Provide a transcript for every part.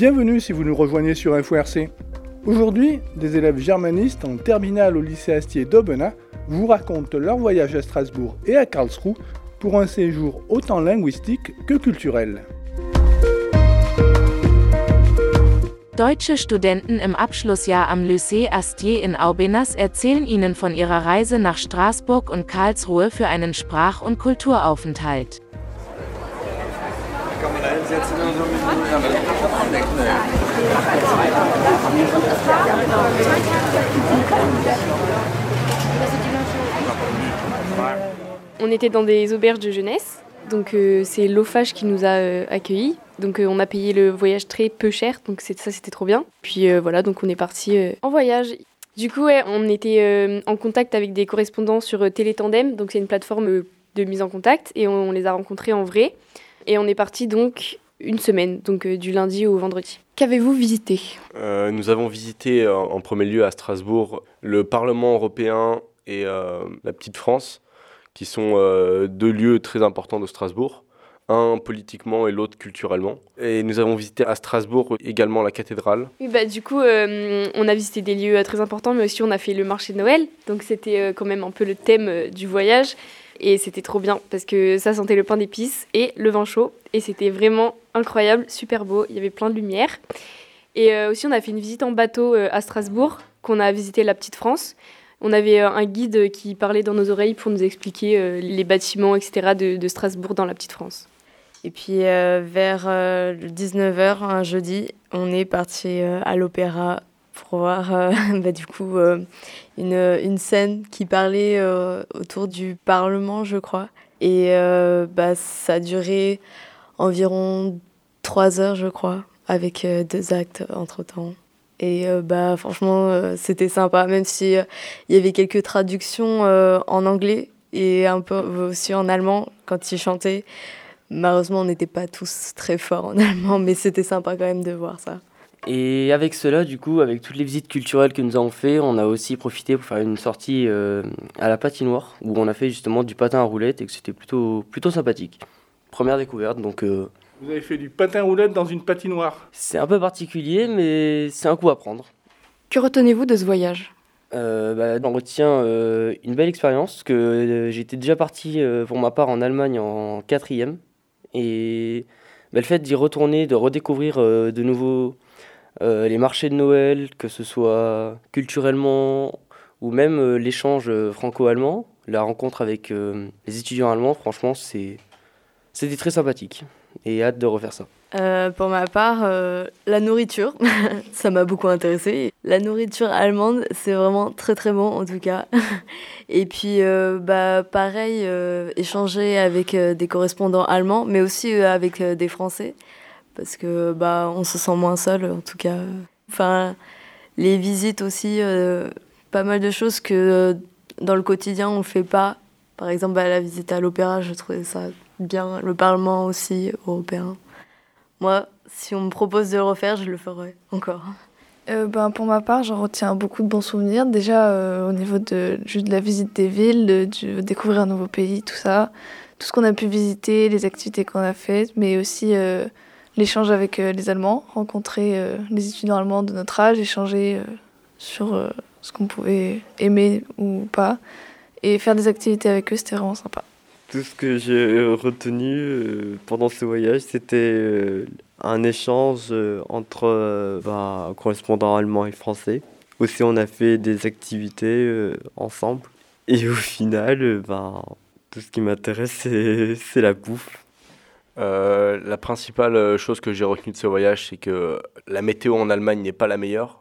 Bienvenue si vous nous rejoignez sur FORC. Aujourd'hui, des élèves germanistes en terminale au lycée Astier d'Aubenas vous racontent leur voyage à Strasbourg et à Karlsruhe pour un séjour autant linguistique que culturel. Deutsche Studenten im Abschlussjahr am Lycée Astier in Aubenas erzählen Ihnen von ihrer Reise nach Straßburg und Karlsruhe für einen Sprach- und Kulturaufenthalt. On était dans des auberges de jeunesse, donc c'est l'OFAGE qui nous a accueillis. Donc on a payé le voyage très peu cher, donc c'était trop bien. Puis voilà, donc on est parti en voyage. Du coup, on était en contact avec des correspondants sur Télétandem, donc c'est une plateforme de mise en contact, et on les a rencontrés en vrai. Et on est parti donc une semaine, donc du lundi au vendredi. Qu'avez-vous visité ? Nous avons visité en premier lieu à Strasbourg le Parlement européen et la Petite France, qui sont deux lieux très importants de Strasbourg, un politiquement et l'autre culturellement. Et nous avons visité à Strasbourg également la cathédrale. Oui, du coup, on a visité des lieux très importants, mais aussi on a fait le marché de Noël, donc c'était quand même un peu le thème du voyage. Et c'était trop bien, parce que ça sentait le pain d'épices et le vin chaud, et c'était vraiment incroyable, super beau, il y avait plein de lumière. Et aussi on a fait une visite en bateau à Strasbourg, qu'on a visité la Petite France. On avait un guide qui parlait dans nos oreilles pour nous expliquer les bâtiments, etc. de Strasbourg dans la Petite France. Et puis vers 19h, un jeudi, on est parti à l'opéra pour voir une scène qui parlait autour du Parlement, je crois. Et ça a duré environ 3 heures, je crois, avec 2 actes entre-temps. Et franchement, c'était sympa, même si il y avait quelques traductions en anglais et un peu aussi en allemand quand ils chantaient. Malheureusement, on n'était pas tous très forts en allemand, mais c'était sympa quand même de voir ça. Et avec cela, du coup, avec toutes les visites culturelles que nous avons fait, on a aussi profité pour faire une sortie à la patinoire, où on a fait justement du patin à roulettes et que c'était plutôt sympathique. Première découverte, donc... Vous avez fait du patin à roulettes dans une patinoire. C'est un peu particulier, mais c'est un coup à prendre. Que retenez-vous de ce voyage ? On retient une belle expérience, parce que j'étais déjà parti pour ma part en Allemagne en 4e. Et le fait d'y retourner, de redécouvrir de nouveau les marchés de Noël, que ce soit culturellement ou même l'échange franco-allemand, la rencontre avec les étudiants allemands, franchement, c'était très sympathique. Et hâte de refaire ça. Pour ma part, la nourriture, ça m'a beaucoup intéressée. La nourriture allemande, c'est vraiment très très bon en tout cas. Et puis pareil, échanger avec des correspondants allemands, mais aussi avec des Français, parce que on se sent moins seul en tout cas. Enfin, les visites aussi, pas mal de choses que dans le quotidien on fait pas. Par exemple, la visite à l'opéra, je trouvais ça bien. Le Parlement aussi européen. Moi, si on me propose de le refaire, je le ferai encore. Pour ma part, j'en retiens beaucoup de bons souvenirs. Déjà, au niveau de la visite des villes, de découvrir un nouveau pays, tout ça. Tout ce qu'on a pu visiter, les activités qu'on a faites, mais aussi l'échange avec les Allemands, rencontrer les étudiants allemands de notre âge, échanger sur ce qu'on pouvait aimer ou pas. Et faire des activités avec eux, c'était vraiment sympa. Tout ce que j'ai retenu pendant ce voyage, c'était un échange entre correspondants allemands et français. Aussi, on a fait des activités ensemble. Et au final, tout ce qui m'intéresse, c'est la bouffe. La principale chose que j'ai retenue de ce voyage, c'est que la météo en Allemagne n'est pas la meilleure.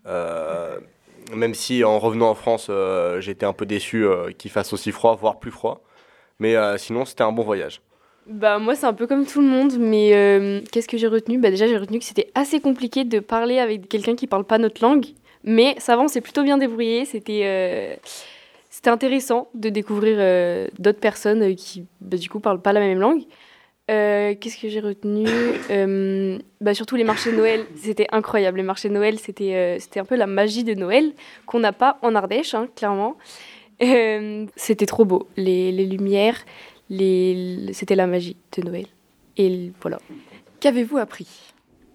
Même si en revenant en France, j'étais un peu déçu qu'il fasse aussi froid, voire plus froid. Mais sinon, c'était un bon voyage. Moi, c'est un peu comme tout le monde, mais qu'est-ce que j'ai retenu ? Déjà, j'ai retenu que c'était assez compliqué de parler avec quelqu'un qui ne parle pas notre langue. Mais ça va, on s'est plutôt bien débrouillé. C'était intéressant de découvrir d'autres personnes qui, du coup, ne parlent pas la même langue. Qu'est-ce que j'ai retenu ? Surtout les marchés de Noël, c'était incroyable. Les marchés de Noël, c'était un peu la magie de Noël qu'on n'a pas en Ardèche, clairement. C'était trop beau. Les lumières, c'était la magie de Noël. Et voilà. Qu'avez-vous appris ?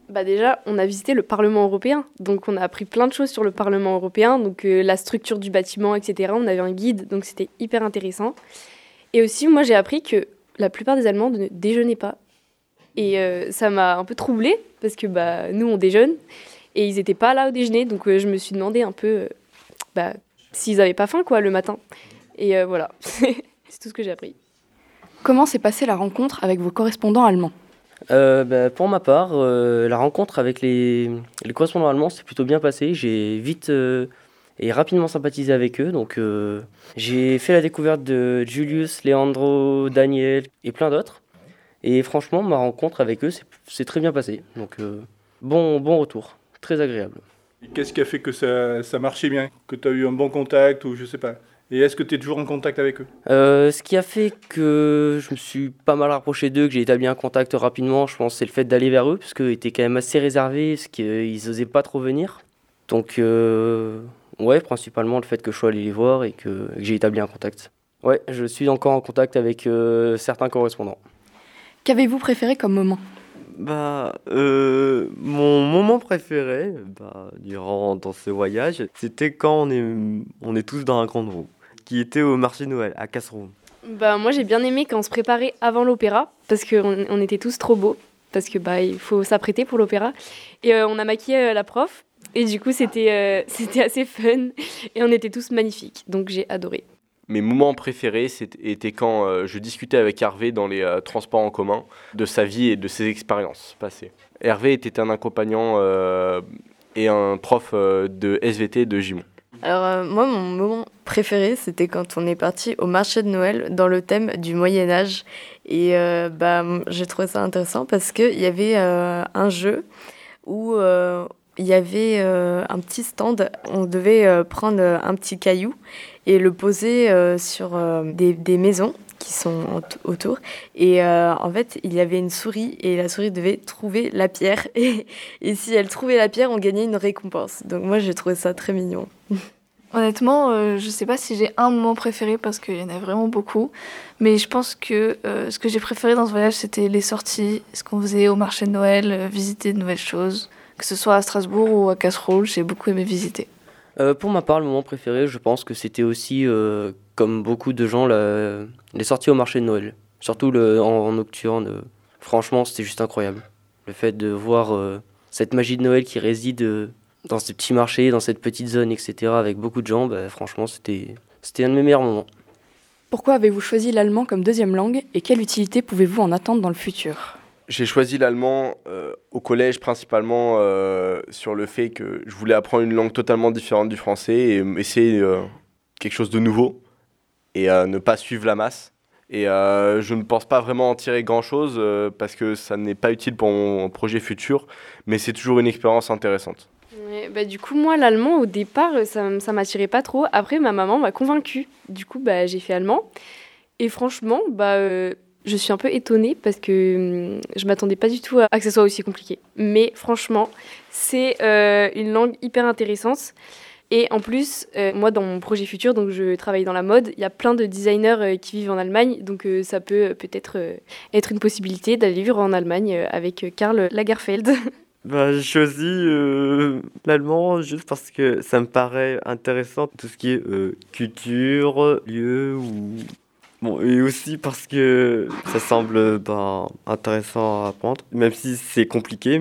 Bah déjà, on a visité le Parlement européen, donc on a appris plein de choses sur le Parlement européen, donc la structure du bâtiment, etc. On avait un guide, donc c'était hyper intéressant. Et aussi, moi, j'ai appris que la plupart des Allemands ne déjeunaient pas. Et ça m'a un peu troublée, parce que nous, on déjeune, et ils n'étaient pas là au déjeuner, donc je me suis demandé un peu s'ils n'avaient pas faim, quoi, le matin. Et voilà, c'est tout ce que j'ai appris. Comment s'est passée la rencontre avec vos correspondants allemands ? Pour ma part, la rencontre avec les correspondants allemands s'est plutôt bien passée. J'ai vite et rapidement sympathisé avec eux. Donc, j'ai fait la découverte de Julius, Leandro, Daniel et plein d'autres. Et franchement, ma rencontre avec eux s'est très bien passée. Donc, bon retour, très agréable. Et qu'est-ce qui a fait que ça marchait bien, que tu as eu un bon contact ou je sais pas? Et est-ce que tu es toujours en contact avec eux? Ce qui a fait que je me suis pas mal rapproché d'eux, que j'ai établi un contact rapidement, je pense, c'est le fait d'aller vers eux, parce qu'ils étaient quand même assez réservés, parce qu'ils n'osaient pas trop venir. Donc, ouais, principalement le fait que je sois allé les voir et que j'ai établi un contact. Ouais, je suis encore en contact avec certains correspondants. Qu'avez-vous préféré comme moment ? Mon moment préféré dans ce voyage, c'était quand on est tous dans un grand roue, qui était au marché de Noël à Casseroux. Moi, j'ai bien aimé quand on se préparait avant l'opéra, parce qu'on était tous trop beaux, parce que il faut s'apprêter pour l'opéra. Et on a maquillé la prof, et du coup, c'était assez fun, et on était tous magnifiques, donc j'ai adoré. Mes moments préférés étaient quand je discutais avec Hervé dans les transports en commun de sa vie et de ses expériences passées. Hervé était un accompagnant et un prof de SVT de Gimont. Alors moi, mon moment préféré, c'était quand on est parti au marché de Noël dans le thème du Moyen-Âge. Et j'ai trouvé ça intéressant parce qu'il y avait un jeu où il y avait un petit stand. On devait prendre un petit caillou et le poser sur des maisons qui sont autour. Et en fait, il y avait une souris et la souris devait trouver la pierre. Et si elle trouvait la pierre, on gagnait une récompense. Donc moi, j'ai trouvé ça très mignon. Honnêtement, je sais pas si j'ai un moment préféré parce qu'il y en a vraiment beaucoup. Mais je pense que ce que j'ai préféré dans ce voyage, c'était les sorties, ce qu'on faisait au marché de Noël, visiter de nouvelles choses. Que ce soit à Strasbourg ou à Casseroule, j'ai beaucoup aimé visiter. Pour ma part, le moment préféré, je pense que c'était aussi, comme beaucoup de gens, les sorties au marché de Noël. Surtout en nocturne. Franchement, c'était juste incroyable. Le fait de voir cette magie de Noël qui réside dans ces petits marchés, dans cette petite zone, etc., avec beaucoup de gens, franchement, c'était un de mes meilleurs moments. Pourquoi avez-vous choisi l'allemand comme deuxième langue et quelle utilité pouvez-vous en attendre dans le futur ? J'ai choisi l'allemand au collège principalement sur le fait que je voulais apprendre une langue totalement différente du français et essayer quelque chose de nouveau et ne pas suivre la masse. Et je ne pense pas vraiment en tirer grand-chose parce que ça n'est pas utile pour mon projet futur, mais c'est toujours une expérience intéressante. Ouais, du coup, moi, l'allemand, au départ, ça m'attirait pas trop. Après, ma maman m'a convaincue. Du coup, j'ai fait allemand. Et franchement, je suis un peu étonnée parce que je m'attendais pas du tout à que ce soit aussi compliqué. Mais franchement, c'est une langue hyper intéressante. Et en plus, moi, dans mon projet futur, donc je travaille dans la mode, il y a plein de designers qui vivent en Allemagne. Donc ça peut-être être une possibilité d'aller vivre en Allemagne avec Karl Lagerfeld. J'ai choisi l'allemand juste parce que ça me paraît intéressant, tout ce qui est culture, lieu ou... Bon, et aussi parce que ça semble intéressant à apprendre, même si c'est compliqué,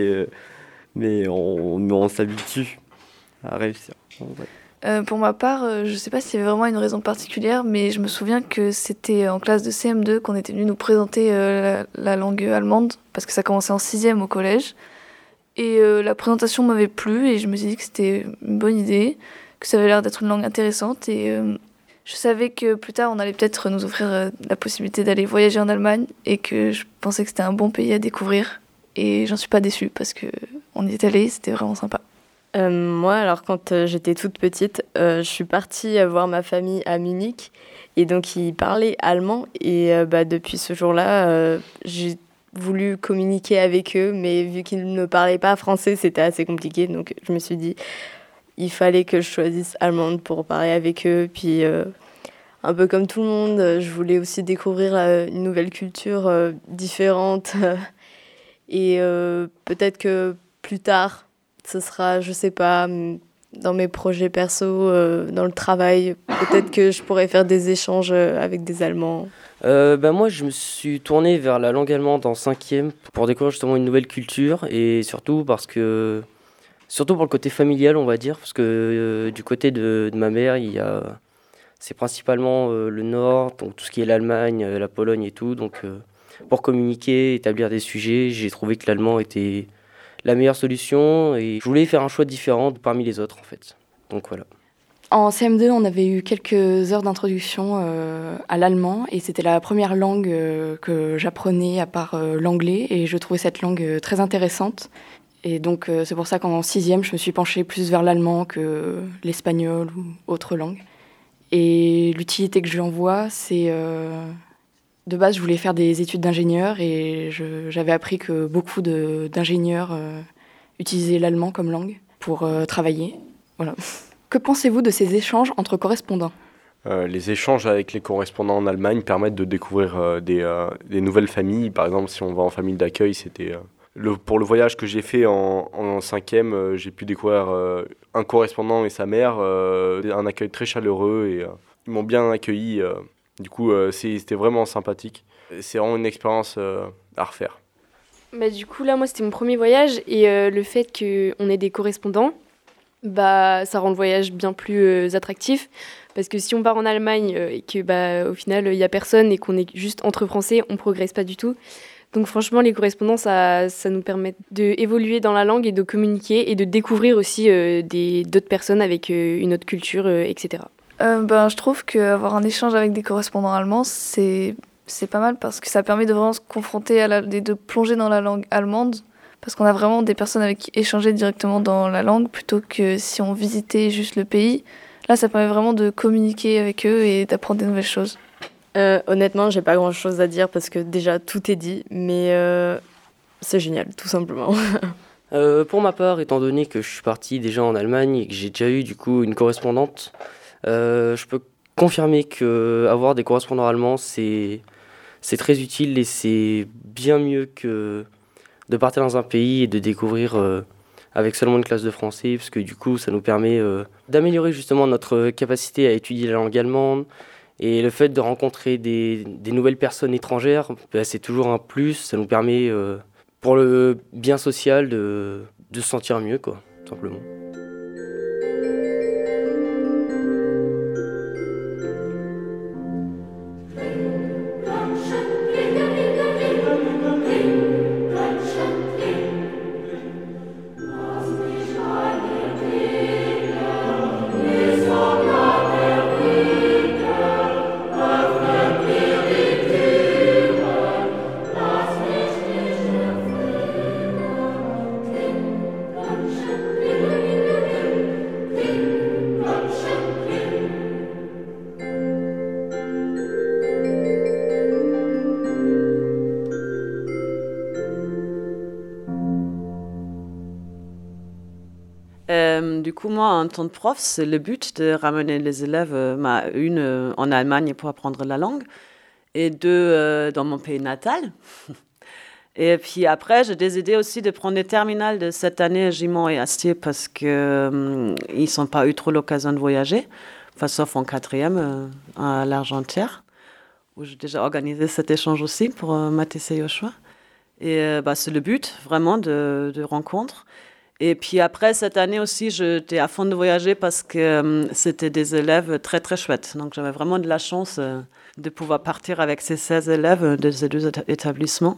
mais on s'habitue à réussir. Ouais. Pour ma part, je sais pas s'il y avait vraiment une raison particulière, mais je me souviens que c'était en classe de CM2 qu'on était venu nous présenter la langue allemande, parce que ça commençait en 6e au collège. Et la présentation m'avait plu et je me suis dit que c'était une bonne idée, que ça avait l'air d'être une langue intéressante et je savais que plus tard on allait peut-être nous offrir la possibilité d'aller voyager en Allemagne et que je pensais que c'était un bon pays à découvrir et j'en suis pas déçue parce qu'on y est allé, c'était vraiment sympa. Moi, alors quand j'étais toute petite, je suis partie voir ma famille à Munich et donc ils parlaient allemand et depuis ce jour-là, j'ai voulu communiquer avec eux, mais vu qu'ils ne parlaient pas français, c'était assez compliqué. Donc je me suis dit, il fallait que je choisisse allemande pour parler avec eux. Puis un peu comme tout le monde, je voulais aussi découvrir une nouvelle culture différente. Et peut-être que plus tard, ce sera, je sais pas, dans mes projets perso, dans le travail, peut-être que je pourrais faire des échanges avec des Allemands. Moi, je me suis tourné vers la langue allemande en 5e pour découvrir justement une nouvelle culture et surtout pour le côté familial, on va dire, parce que du côté de ma mère, c'est principalement le Nord, donc tout ce qui est l'Allemagne, la Pologne et tout. Donc, pour communiquer, établir des sujets, j'ai trouvé que l'allemand était la meilleure solution et je voulais faire un choix différent parmi les autres, en fait. Donc voilà. En CM2, on avait eu quelques heures d'introduction à l'allemand et c'était la première langue que j'apprenais à part l'anglais et je trouvais cette langue très intéressante. Et donc c'est pour ça qu'en 6e, je me suis penchée plus vers l'allemand que l'espagnol ou autre langue. Et l'utilité que je lui en vois, c'est... de base, je voulais faire des études d'ingénieur et j'avais appris que beaucoup d'ingénieurs utilisaient l'allemand comme langue pour travailler. Voilà. Que pensez-vous de ces échanges entre correspondants ? Les échanges avec les correspondants en Allemagne permettent de découvrir des nouvelles familles. Par exemple, si on va en famille d'accueil, pour le voyage que j'ai fait en 5e, j'ai pu découvrir un correspondant et sa mère, un accueil très chaleureux et ils m'ont bien accueilli. Du coup, c'était vraiment sympathique. C'est vraiment une expérience à refaire. Du coup, là, moi, c'était mon premier voyage et le fait qu'on ait des correspondants, ça rend le voyage bien plus attractif. Parce que si on part en Allemagne et que, au final, il n'y a personne et qu'on est juste entre Français, on ne progresse pas du tout. Donc franchement, les correspondants, ça nous permet d'évoluer dans la langue et de communiquer et de découvrir aussi d'autres personnes avec une autre culture, etc. Je trouve qu'avoir un échange avec des correspondants allemands, c'est pas mal parce que ça permet de vraiment se confronter de plonger dans la langue allemande parce qu'on a vraiment des personnes avec qui échanger directement dans la langue plutôt que si on visitait juste le pays. Là, ça permet vraiment de communiquer avec eux et d'apprendre des nouvelles choses. Honnêtement, j'ai pas grand-chose à dire parce que déjà tout est dit, mais c'est génial, tout simplement. Pour ma part, étant donné que je suis parti déjà en Allemagne et que j'ai déjà eu du coup une correspondante, je peux confirmer qu'avoir des correspondants allemands, c'est très utile et c'est bien mieux que de partir dans un pays et de découvrir avec seulement une classe de français, parce que du coup, ça nous permet d'améliorer justement notre capacité à étudier la langue allemande. Et le fait de rencontrer des nouvelles personnes étrangères, c'est toujours un plus. Ça nous permet, pour le bien social, de se sentir mieux, quoi, tout simplement. Du coup, moi, en tant que prof, c'est le but de ramener les élèves, en Allemagne pour apprendre la langue, et dans mon pays natal. Et puis après, j'ai des idées aussi de prendre des terminales de cette année à Gimont et Astier parce qu'ils n'ont pas eu trop l'occasion de voyager, sauf en 4e à l'Argentière, où j'ai déjà organisé cet échange aussi pour Mathis et Joshua. Et c'est le but, vraiment, de rencontres. Et puis après, cette année aussi, j'étais à fond de voyager parce que c'était des élèves très, très chouettes. Donc, j'avais vraiment de la chance de pouvoir partir avec ces 16 élèves de ces 2 établissements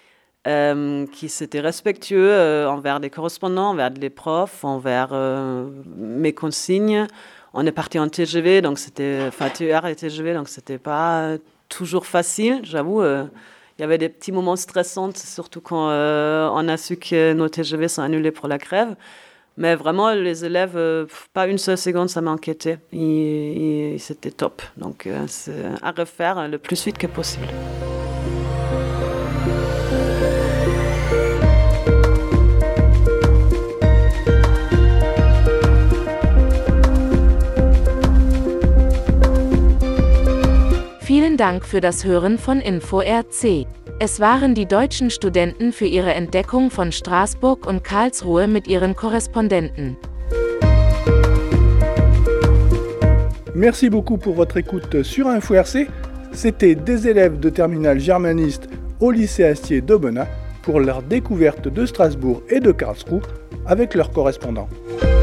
qui s'étaient respectueux envers les correspondants, envers les profs, envers mes consignes. On est parti en TGV, donc TER et TGV, donc c'était pas toujours facile, j'avoue. Il y avait des petits moments stressants, surtout quand on a su que nos TGV sont annulés pour la grève. Mais vraiment, les élèves, pas une seule seconde, ça m'a inquiété. C'était top. Donc, c'est à refaire le plus vite que possible. Vielen Dank für das Hören von Info RC. Es waren die deutschen Studenten für ihre Entdeckung von Straßburg und Karlsruhe mit ihren Korrespondenten. Merci beaucoup pour votre écoute sur Info RC. C'était des élèves de terminale germaniste au lycée Astier d'Aubenas pour leur découverte de Strasbourg et de Karlsruhe avec leurs correspondants.